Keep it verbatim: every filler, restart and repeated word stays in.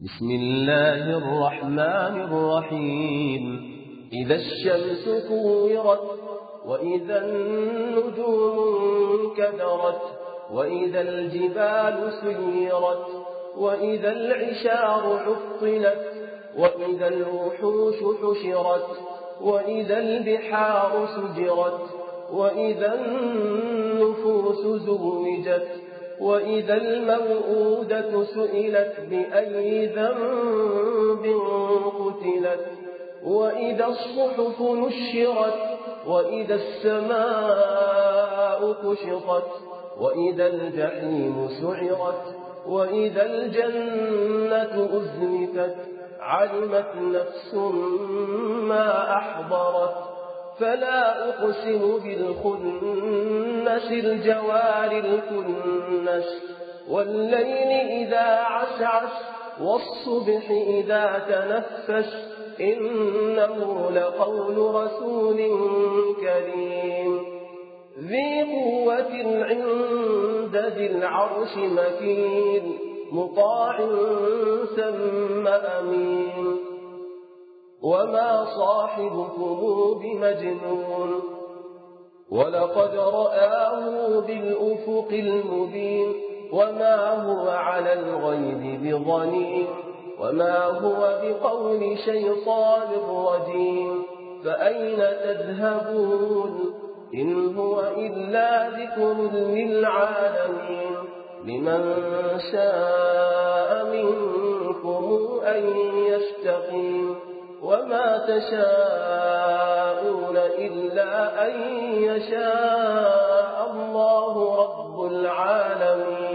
بسم الله الرحمن الرحيم إذا الشمس كورت وإذا النجوم انكدرت وإذا الجبال سيرت وإذا العشار عطلت وإذا الوحوش حشرت وإذا البحار سجرت وإذا النفوس زوجت وإذا الموءودة سئلت بأي ذنب قتلت وإذا الصحف نشرت وإذا السماء كشطت وإذا الجحيم سعرت وإذا الجنة أزلفت علمت نفس ما أحضرت فلا أقسم بالخنس الجوار الكنس والليل إذا عسعس والصبح إذا تنفس إنه لقول رسول كريم ذي قوة عند ذي العرش مكين مطاع ثم أمين وما صاحبكم بمجنون ولقد رآه بالأفق المبين وما هو على الغيب بضنين وما هو بقول شيطان رجيم فأين تذهبون إن هو إلا ذكر للعالمين لمن شاء منكم أن يستقيم وما تشاءون إلا أن يشاء الله رب العالمين.